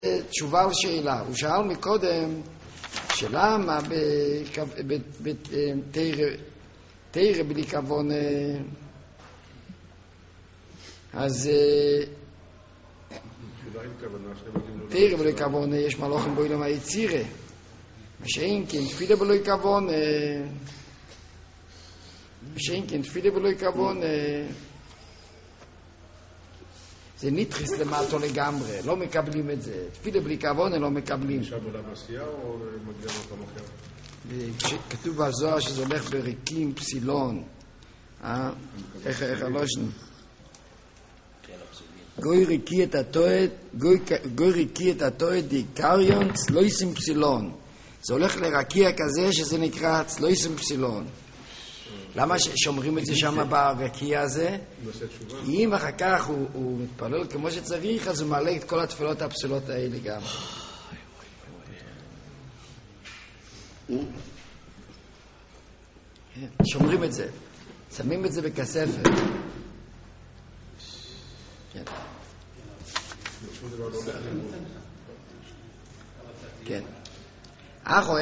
תשובה על שאלה. הוא שאל מקודם שלמה בתרא בלי כוון, אז תרא בלי כוון יש מלאכים בעולם היצירה, מה שאין כן תפילה בלי כוון, זה נתחיס למטו לגמרי, לא מקבלים את זה. תפילה בלי כוון לא מקבלים. נשאר בעולם עשייה או מגיע למקום אחר? כתוב בזוהר שזה הולך בריקים פסילון. איך הלושן? גוי ריקי את התועת דיקריון צלויסים פסילון. זה הולך לרקיע כזה שזה נקרא צלויסים פסילון. למה שומרים את זה שם ברקיע הזה? כי אם אחר כך הוא מתפלל כמו שצריך, אז הוא מעלה את כל התפילות הפסולות האלה גם. שומרים את זה, שמים את זה בכספת. כן. אחו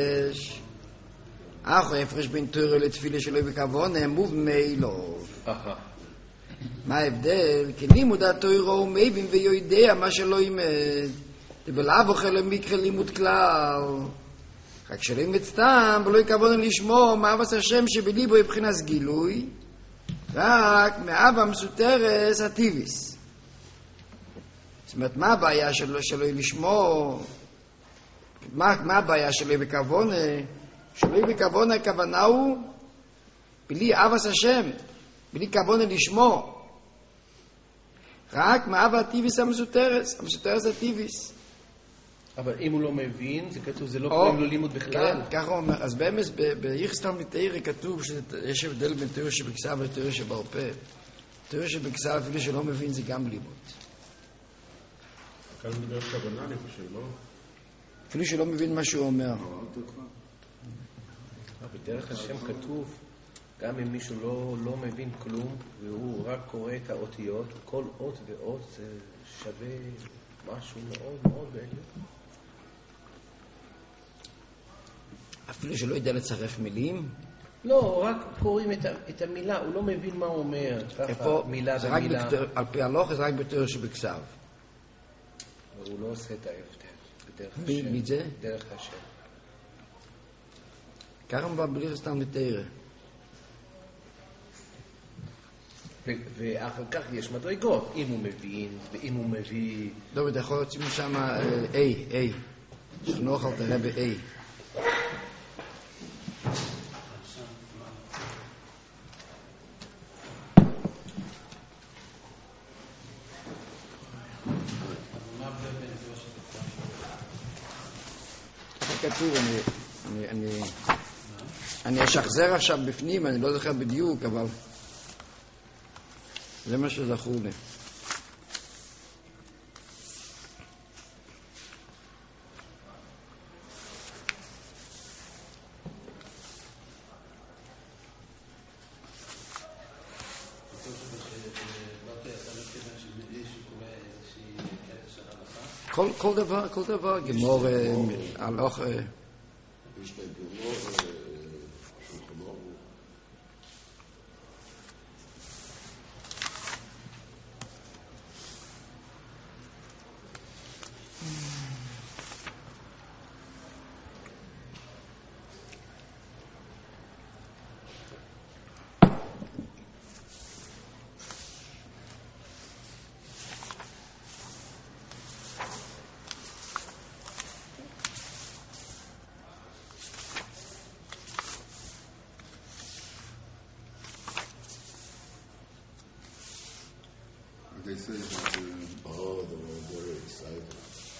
הפרש בין תורה לתפילה שלו בכוון מובן מאילוב. מה ההבדל? כי לימוד התורה הוא מבין ויודע מה שלא יימד. ובלאו אוכל למקרא לימוד כלל. רק שלא יימד סתם, ולא יכוון לשמוע מאהבת השם שבליבו מבחינת גילוי, רק מאהבה מסותרס הטיביס. זאת אומרת, מה הבעיה שלא לשמוע? מה הבעיה שלא בכוון? שלא בכוון הכוונה הוא בלי אהבת השם, בלי כוון לשמוע. רק מאהבה הטיביס המסותרס הטיביס. אבל אם הוא לא מבין, זה כתוב, זה לא קוראים לו לימוד בכלל. כן, ככה הוא אומר. אז באמת, ביחסתם לתאירה כתוב שיש הבדל בין תאירה שבכסף ותאירה שבעל פה. תאירה שבכסף, אפילו שלא מבין, זה גם לימוד. כאן מדבר כוונה, אני חושב, לא? אפילו שלא מבין מה שהוא אומר. בדרך השם כתוב, גם אם מישהו לא מבין כלום, והוא רק קורא את האותיות, כל אות ואות זה שווה משהו מאוד מאוד בעניין. אפילו שלא יודע לצרף מילים? לא, רק קוראים את המילה, הוא לא מבין מה הוא אומר. איפה? מילה זה במילה. רק על פי הלוך, זה רק בתאירה שבכסף. הוא לא עושה את ההבדל. בדרך השם. מי זה? דרך השם. ככה מבא בלי סתם לתאירה. ואחר כך יש מדרגות, אם הוא מבין, ואם הוא מביא... דוד, יכול להיות שם A. שנוכל תראה ב-A. כתוב, אני אשחזר עכשיו בפנים, אני לא זוכר בדיוק, אבל זה מה שזכור לי. כל דבר, גמור, הלוך... יש לה גמור, שולחן ערוך. They say that they were very excited.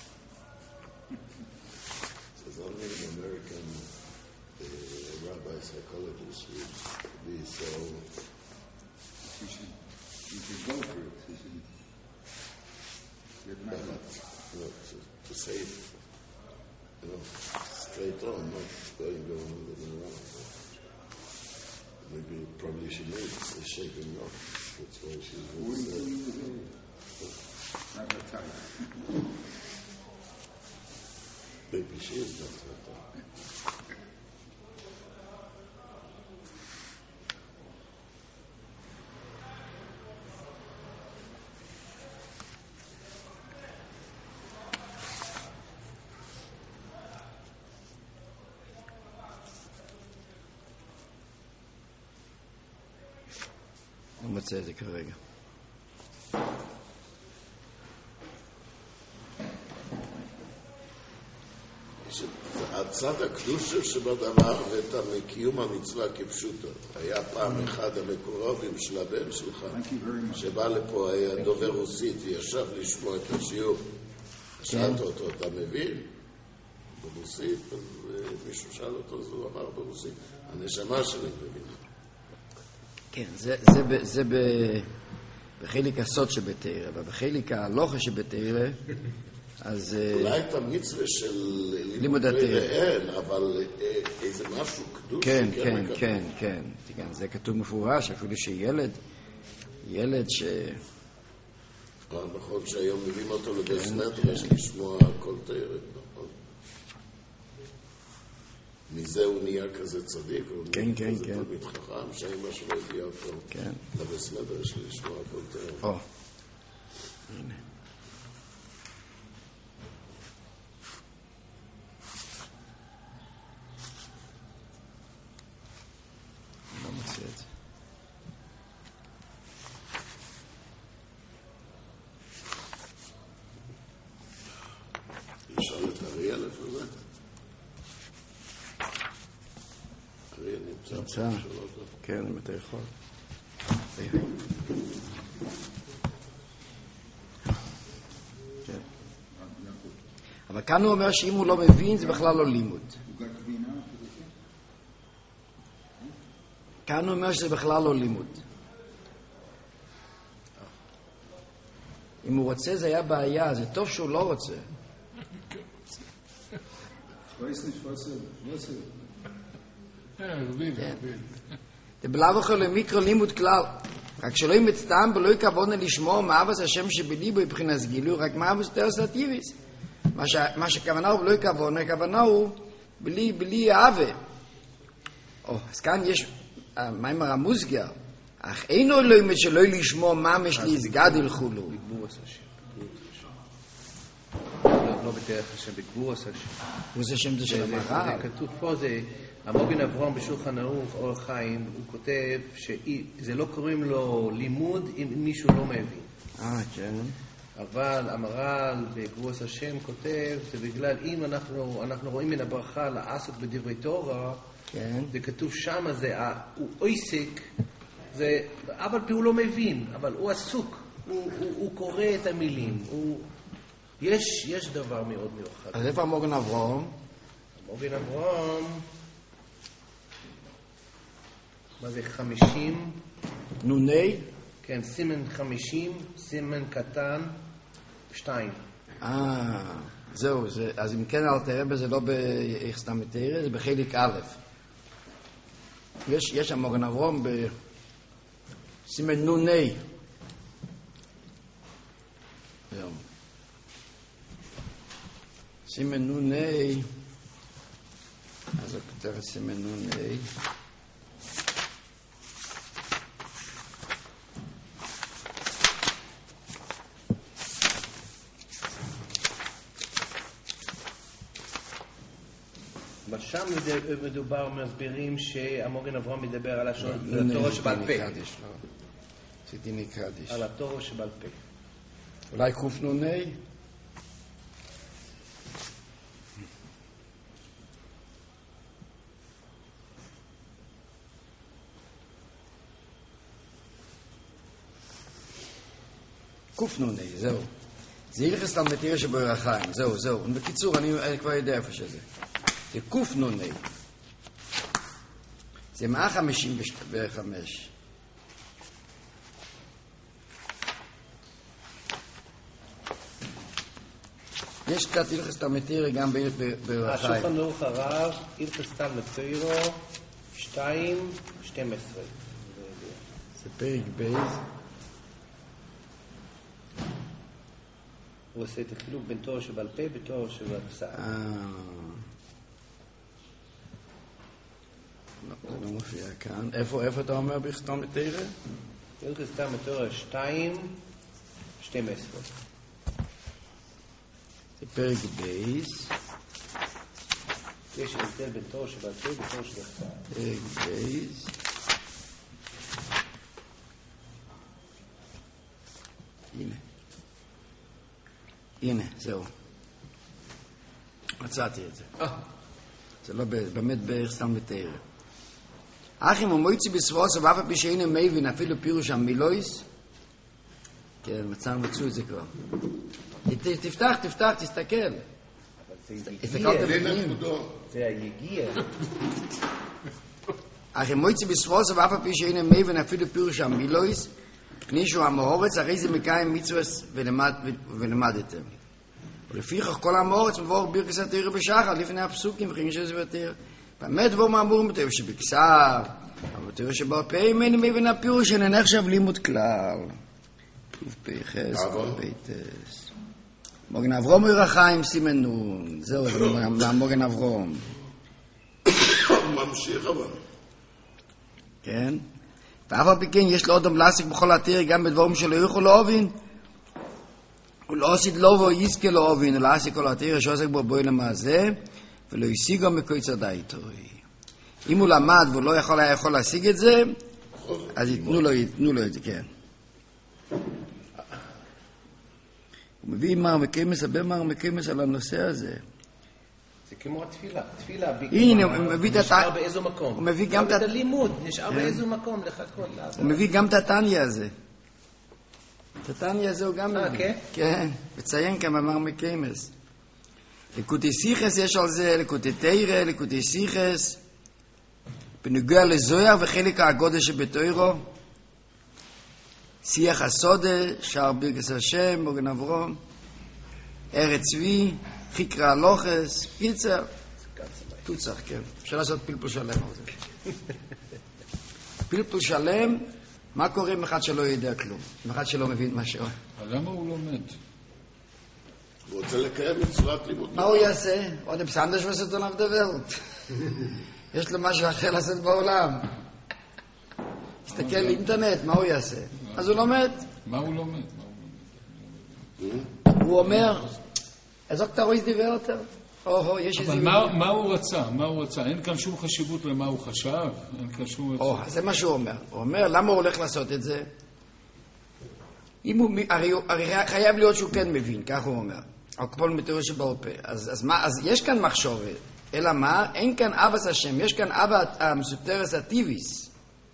Says only an American rabbi psychologist would be so. You should go for it. You should get mad. To say it, straight on, not going around. Maybe probably she made a shaking up. That's why she's not that tight. שלישי הסברתי אותו. אני מוצא את זה כרגע. הצד הקדושה שבדבר ואת קיום המצווה כפשוטו. היה פעם אחד המקורבים של הבן שלך שבא לפה, היה דובר רוסית, ישב לשמוע את השיעור. שאלת אותו, אתה מבין? ברוסית, מישהו שאל אותו, אז הוא אמר ברוסית, הנשמה שלי מבינה. כן, זה בחלק הסוד שבתארה, ובחלק הלוחה שבתארה, אז... אולי את המצווה של לימוד התארה. אין, אבל איזה משהו קדוש. כן, כן, כן, כן. זה כתוב מפורש, אפילו ילד ש... נכון שהיום מביאים אותו לבית מדרש לשמוע כל תארה, נכון? מזה הוא נהיה כזה צדיק, הוא נהיה כזה תלמיד חכם, שהאמא שלו הביאה אותו לבית מדרש לשמוע כל תארה. הנה. לא מוצא את זה. נשאל את אריאל איפה זה? אריאל נמצא. כן, אם אתה יכול. אבל כאן הוא אומר שאם הוא לא מבין זה בכלל לא לימוד. כאן הוא אומר שזה בכלל לא לימוד. אם הוא רוצה זה היה בעיה, זה טוב שהוא לא רוצה. זה בלאו הכי למיקרו לימוד כלל. רק שלא ימצטעם ולא יכוונה לשמוע מאהבת השם שבליבו מבחינת גילוי, רק מאהבת תרסטיביס. מה שכוונה הוא ולא יכוונה, הכוונה הוא בלי אהבה. אז כאן יש מיימר המוסגר, אך אינו אלוהים שלא לשמוע ממש להסגדל חולו. לא בדרך השם, בגבורס השם. גבורס השם זה של המהר"ל. זה כתוב פה, זה המוגן אברהם בשולחן ערוך, אור החיים, הוא כותב שזה לא קוראים לו לימוד אם מישהו לא מבין. כן. אבל המהר"ל בגבורס השם כותב, זה בגלל אם אנחנו רואים מן הברכה לעסוק בדברי תורה, זה כתוב שם, הוא עוסק, אבל הוא לא מבין, אבל הוא עסוק, הוא קורא את המילים, יש דבר מאוד מיוחד. אז איפה המוגן אברהם? המוגן אברהם, מה זה 50? נוני? כן, סימן 50, סימן קטן 2. זהו, אז אם כן אל תראה בזה לא איך סתם תראה, זה בחלק א'. יש המוגן אברהם בסימן נוני. זהו. סימן נוני, אז הוא כותב סימן נוני. שם מדובר, מסבירים שהמוגן אברהם מדבר על התורה שבעל פה. סידיני קדיש. על התורה שבעל פה. אולי חוף נוני? קוף נוני, זהו. זה ילחס תלמתיר שבורחיים, זהו. בקיצור, אני כבר יודע איפה שזה. זה קוף נוני. זה 155. יש קצת ילחס תלמתיר גם ברחיים. השולחן ערוך הרב, ילחס תלמתיר 2:12. זה פרק בייז. הוא עושה את החילוק בין תורה שבעל פה ותורה שבעל פסק. זה לא מופיע כאן. איפה אתה אומר בכתום מתארה? בכתום מתארה 2:12. זה פרק בייס. יש הבדל בין תורה שבעל פה ותורה שבכתב. פרק בייס. הנה, זהו. מצאתי את זה. זה לא באמת בערך סתם מתאר. אחים ומויצי בסבוס ואף פי שאין מבין אפילו פירוש המילויס. כן, מצאו את זה כבר. תפתח, תסתכל. זה היגיע. אחים מויצי בסבוס ואף פי שאין מבין אפילו פירוש המילויס. כנישו המאורץ, הרי זה מקיים מצווס ולמדתם. ולפיכך כל המאורץ מבואר ברכס התורה בשחר לפני הפסוקים וכן שזה ותורה. באמת דבור מאמור בתורה שבכסר, אבל בתורה שבעל פה אין מבין הפירוש שאין עכשיו לימוד כלל. פ"ח פ"ט. מוגן אברום ירחיים סימן נון. זהו, מוגן אברום. ממשיך אבל. כן? ואף על פי כן יש לו אדם להסיק בכל התורה גם בדבורים שלא יוכלו להבין. ולא עשית לו ויזכה להבין, אלא עשי כל התורה שעוסק בו בוי למעשה, ולא ישיגו מקויצר דייתו. אם הוא למד והוא לא היה יכול להשיג את זה, אז יתנו לו את זה, כן. הוא מביא מר מקיימס, הרבה מר מקיימס על הנושא הזה. זה כמו התפילה. תפילה, הנה, הוא מביא את נשאר באיזו מקום. הוא מביא גם את הלימוד, נשאר באיזו מקום לחכות. הוא מביא גם את התניא הזה. את התניא הזה הוא גם מביא. כן? כן, מציין כמה מר מקיימס. לקוטי סיכס יש על זה, לקוטי תירה, לקוטי סיכס, בנוגע לזויר וחלק הגודל שבתוירו, שיח הסודה, שער ברכס השם, מוגן אברום, ארץ צבי, חיקרא הלוכס, קיצר, תוצח, כן. אפשר לעשות פלפול שלם על זה. פלפול שלם, מה קורה עם אחד שלא יודע כלום? עם אחד שלא מבין משהו? למה הוא לומד? הוא רוצה לקיים מצוות לימוד. מה הוא יעשה? עוד בסנדש ועשתו נף דברת. יש לו משהו אחר לעשות בעולם. תסתכל לאינטרנט, מה הוא יעשה? אז הוא לומד. מה הוא לומד? הוא אומר, אז אתה רואה דיבר יותר? אבל מה הוא רצה? מה הוא רצה? אין כאן שום חשיבות למה הוא חשב. אין כאן שום... זה מה שהוא אומר. הוא אומר, למה הוא הולך לעשות את זה? הרי חייב להיות שהוא כן מבין, כך הוא אומר. או כמו מתיאור שבעל פה. אז יש כאן מחשבת. אלא מה? אין כאן אבא השם. יש כאן אבא המסותרס הטיביס.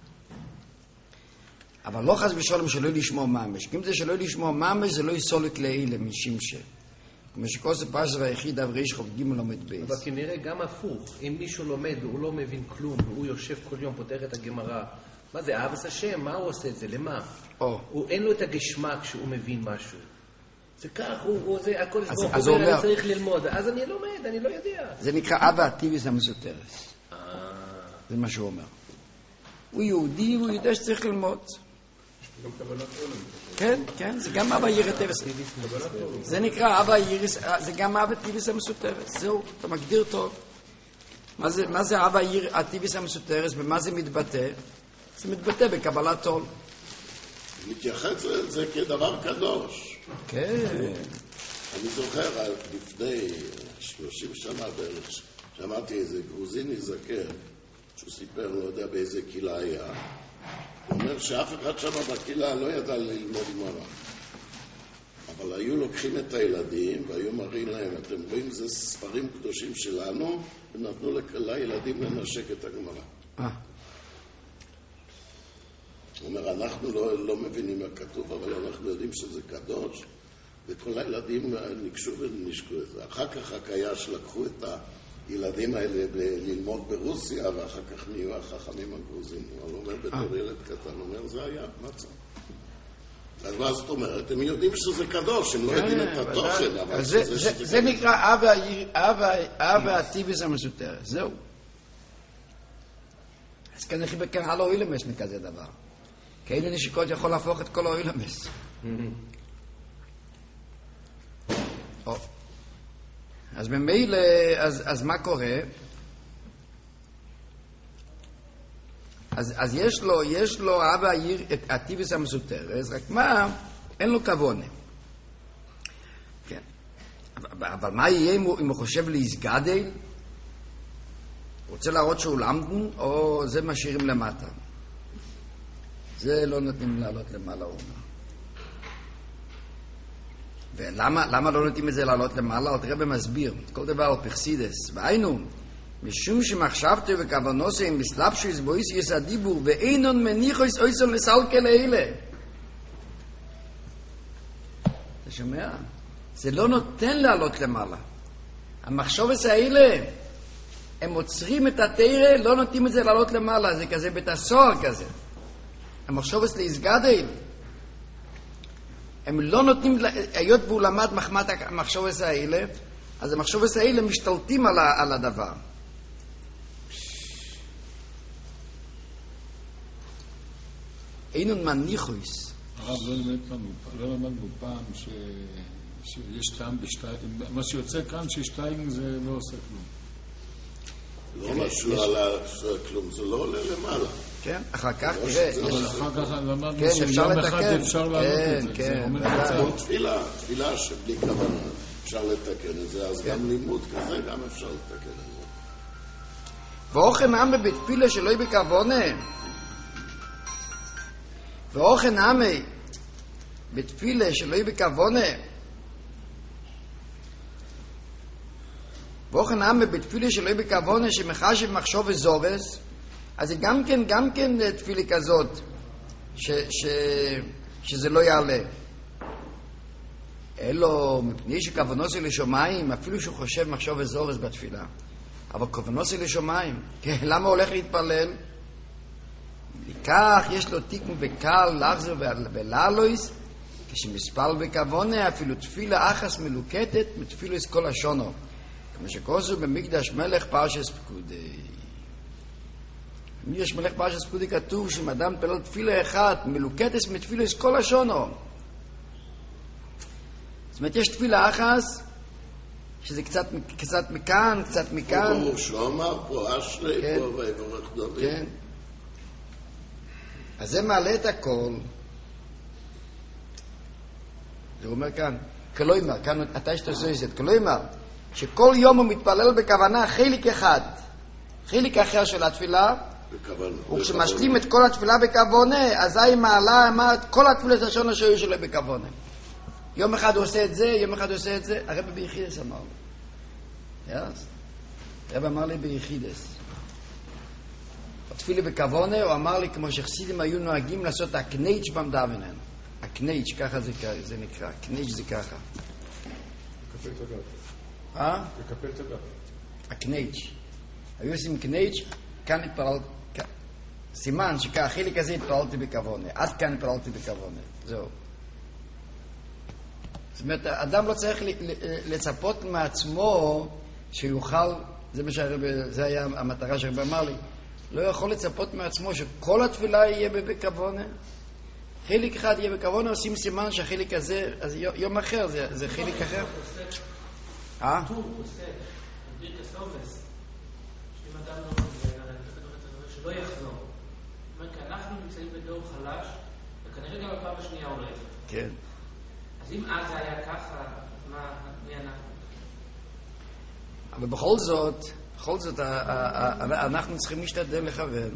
אבל לא חס ושלום שלא לשמוע ממש. כי אם זה שלא לשמוע ממש, זה לא יסולק לאלה משמשה. כמו שכוסף פרשת והיחיד אברי איש חוב ג' לומד בייס. אבל כנראה גם הפוך. אם מישהו לומד והוא לא מבין כלום, והוא יושב כל יום, פותח את הגמרא, מה זה, אהבת השם? מה הוא עושה את זה? למה? אין לו את הגשמק שהוא מבין משהו. זה כך, זה הכל שברוך הוא אומר, אני צריך ללמוד. אז אני לומד, אני לא יודע. זה נקרא אבא הטיביס המסותרס. זה מה שהוא אומר. הוא יהודי, הוא יודע שצריך ללמוד. כן, כן, זה גם אבא ירטרס. זה נקרא אבא ירס, זה גם אבא טיביס המסותרס. זהו, אתה מגדיר טוב. מה זה אבא הטיביס המסותרס ומה זה מתבטא? זה מתבטא בקבלת עול. מתייחס לזה כדבר קדוש. כן. אני זוכר לפני 30 שנה בערך, שמעתי איזה גרוזיני זקן, שהוא סיפר, לא יודע באיזה קהילה היה, הוא אומר שאף אחד שם בקהילה לא ידע ללמוד גמרא. אבל היו לוקחים את הילדים והיו מראים להם, אתם רואים, זה ספרים קדושים שלנו, ונתנו לילדים לנשק את הגמרא. הוא אומר, אנחנו לא מבינים מה כתוב, אבל אנחנו יודעים שזה קדוש, וכל הילדים ניגשו ונשקו את זה. אחר כך רק היה שלקחו את הילדים האלה ללמוד ברוסיה, ואחר כך נהיו החכמים הגרוזים. הוא אומר, בתור ילד קטן, הוא אומר, זה היה מצב. אז מה זאת אומרת? הם יודעים שזה קדוש, הם לא יודעים את התוכן, אבל זה נקרא אבא הטיביס המסותרס, זהו. אז כנראה בכן הלא אילמס מכזה דבר. כאלה נשיקות יכול להפוך את כל האילמס. אז במילא, אז מה קורה? אז יש לו אבא העיר את הטיבס המסותרס, רק מה? אין לו כוונה. כן. אבל מה יהיה אם הוא חושב להסגדל? רוצה להראות שהוא למדן, או זה משאירים למטה? זה לא נותנים לעלות למעלה אומה. ולמה לא נותנים את זה לעלות למעלה? עוד רבי מסביר, כל דבר על פרסידס. והיינו, משום שמחשבתי וכוונוסי עם מסלבשו יסבויס יש הדיבור, ואינון מניחו יש אויסון לסלקל האלה. אתה שומע? זה לא נותן לעלות למעלה. המחשובס האלה, הם עוצרים את התירה, לא נותנים את זה לעלות למעלה. זה כזה בית הסוהר כזה. המחשובס להסגדל, הם לא נותנים, היות והוא למד מחמת המחשובס האלה, אז המחשובס האלה משתלטים על הדבר. אינון מניחויס. הרב לא למדנו פעם שיש טעם בשתיים, מה שיוצא כאן ששתיים זה לא עושה כלום. לא משהו על כלום, זה לא עולה למעלה. כן, אחר כך תראה. אחר כך למדנו שיום אחד אפשר לעלות את זה. כן, תפילה שבלי כוונה אפשר לתקן את זה, אז גם לימוד כזה גם אפשר לתקן את זה. ואוכן עמי בתפילה שלא יהיה בכוונה. ואוכן עמי בתפילה שלא יהיה בכוונה. ואוכן עמי בתפילה שלא יהיה בכוונה שמחשב מחשוב וזורס, אז זה גם כן תפילה כזאת שזה לא יעלה. אלו מפני שכוונוסי לשומיים, אפילו שהוא חושב מחשוב וזורס בתפילה, אבל כוונוסי לשומיים, למה הולך להתפלל? לכך יש לו תיקון וקל לחזר ולעלויס, כשמספל בכוונה אפילו תפילה אחס מלוקטת מתפילו את כל השונו, כמו שכוסו במקדש מלך פרשס פקודי. יש מלך פרשס פקודי כתוב שאם אדם פלל תפילה אחת מלוקטת מתפילו את כל השונו. זאת אומרת, יש תפילה אחס שזה קצת מכאן, קצת מכאן. הוא שאומר פה אשרי פה ויבורך דוד. כן. אז זה מעלה את הכל. זה אומר כאן, כלומר, כאן אתה שתעשה את זה, כלומר, שכל יום הוא מתפלל בכוונה חלק אחד, חלק אחר של התפילה, וכשמשלים את כל התפילה בכוונה, אזי מעלה את כל התפילה השונות שהיו שלו בכוונה. יום אחד הוא עושה את זה, יום אחד הוא עושה את זה, הרב ביחידס אמר לי. הרב אמר לי ביחידס. התפילה בכוונה, הוא אמר לי כמו שחסידים היו נוהגים לעשות הקנייץ' במדוונן. הקנייץ', ככה זה נקרא. הקנייץ' זה ככה. לקפל את הגב. לקפל את הגב. הקנייץ'. היו עושים קנייץ', כאן התפללתי, סימן שככה, חלק הזה התפללתי בכוונה. עד כאן התפללתי בכוונה. זהו. זאת אומרת, אדם לא צריך לצפות מעצמו שיוכל, זה היה המטרה שהרבה אמר לי, לא יכול לצפות מעצמו שכל התפילה יהיה בכוונה. חלק אחד יהיה בכוונה, עושים סימן שהחלק הזה, אז יום אחר זה חלק אחר. טור עושה, בביר כסובס, שאם אדם שלא יחזור. זאת אומרת, כי אנחנו נמצאים בדור חלש, וכנראה גם בפעם השנייה הוא לא יחזור. כן. אז אם אז זה היה ככה, מי אנחנו? אבל בכל זאת, אנחנו צריכים להשתדל לכוון.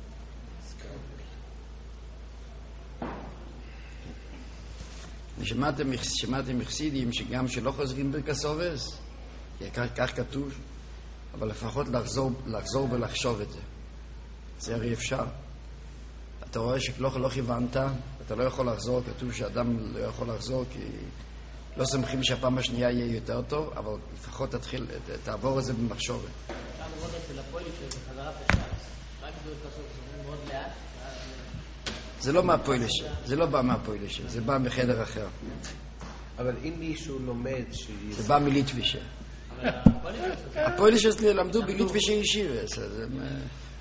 שמעתם מחסידים שגם שלא חוזרים ברכסובס, כך כתוב, אבל לפחות לחזור ולחשוב את זה. זה הרי אפשר. אתה רואה שלא כיוונת, אתה לא יכול לחזור, כתוב שאדם לא יכול לחזור כי לא סומכים שהפעם השנייה יהיה יותר טוב, אבל לפחות תעבור את זה במחשבת. פעם רואה של הפוליש זה חזרת השעה, רק גדול כסוף, זה מאוד לאט. זה לא מהפויליש, זה לא בא מהפויליש, זה בא מחדר אחר. אבל אם מישהו לומד זה בא מליטבישה. הפויליש למדו בליטבישה ישיבה.